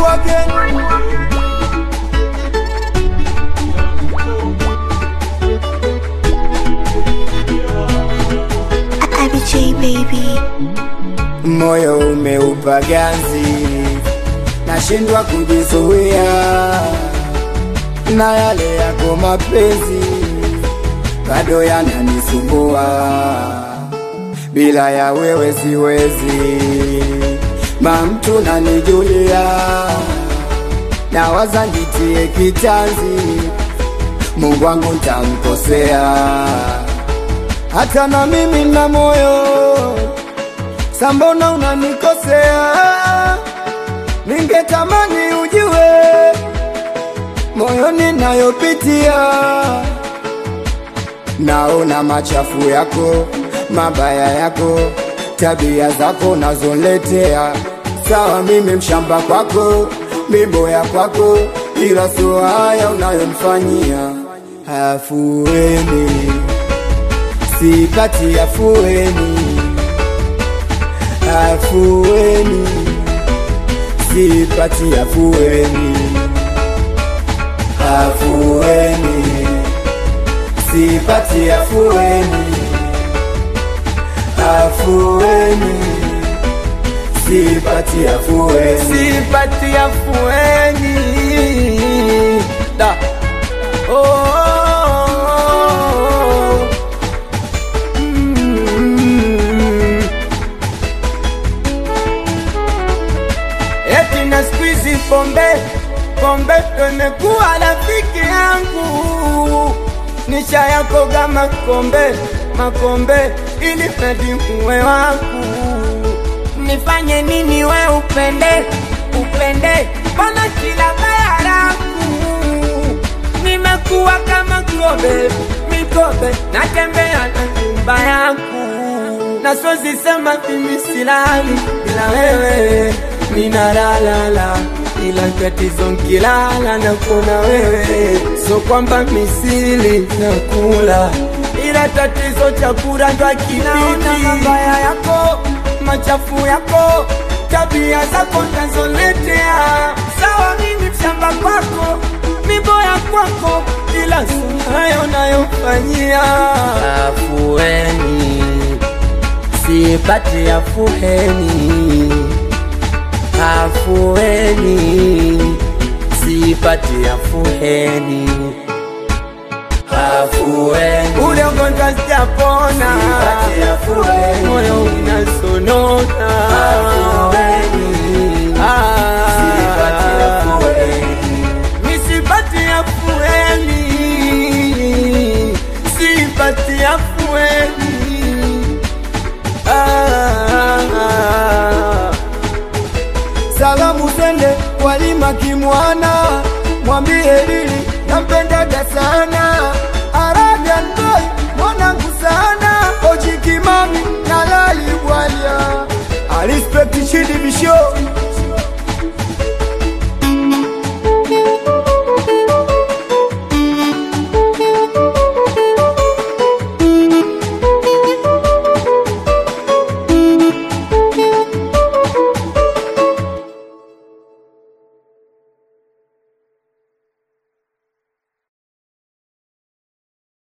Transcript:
Maifu again. IBJ baby. Moyo umeupa ganzi, nashindwa kujizuia na yale yako mapenzi bado yananisumbua. Bila ya wewe siwezi, mamtu nanijulia, nawaza nitie kitanzi, Mungu wangu nitamkosea. Hata na mimi na moyo, sambona unanikosea? Ningetamani ujue moyoni nayopitia. Naona machafu yako, mabaya yako, tabia zako nazoletea. Sawa mimi mshamba kwako, miboya kwako, ila sio haya unayonifanyia. Afueni, sipati afueni. Afueni, sipati afueni. Afueni, sipati afueni. Afueni, sipati afueni. Sipati afueni. Da. Oh. Eti na squeeze pombe imekuwa rafiki yangu. Nisha yako kama makombe ili mradi uwe wangu. Nifanye nini we upende pana kila bayaraku. Nimekuwa kama mikobe natembea na nyumba yangu. Na siwezi sema mimi silali bila wewe, ninalala ila tatizo nkilala na kuona wewe. So kwamba misili nakula, ila tatizo chakula ndo akipiti. Naona mabaya yako, machafu yako, tabia zako nazoletea. Sawa mimi mshamba kwako, miboya kwako, ila hayo nayofanyia. Afueni, sipati afueni. Afueni, sipati afueni. Afueni, ule ugonjwa sijapona, sipati afueni. moyo unasonona. Afueni, sipati afueni. Misipati afueni, sipati afueni. Salamu zende walima kimwana, mwambie Lili nampendaga sana. Arabian boy mwanangu sana, Oji Kimami na Lali Bwalia. I respect Chidi Bisho.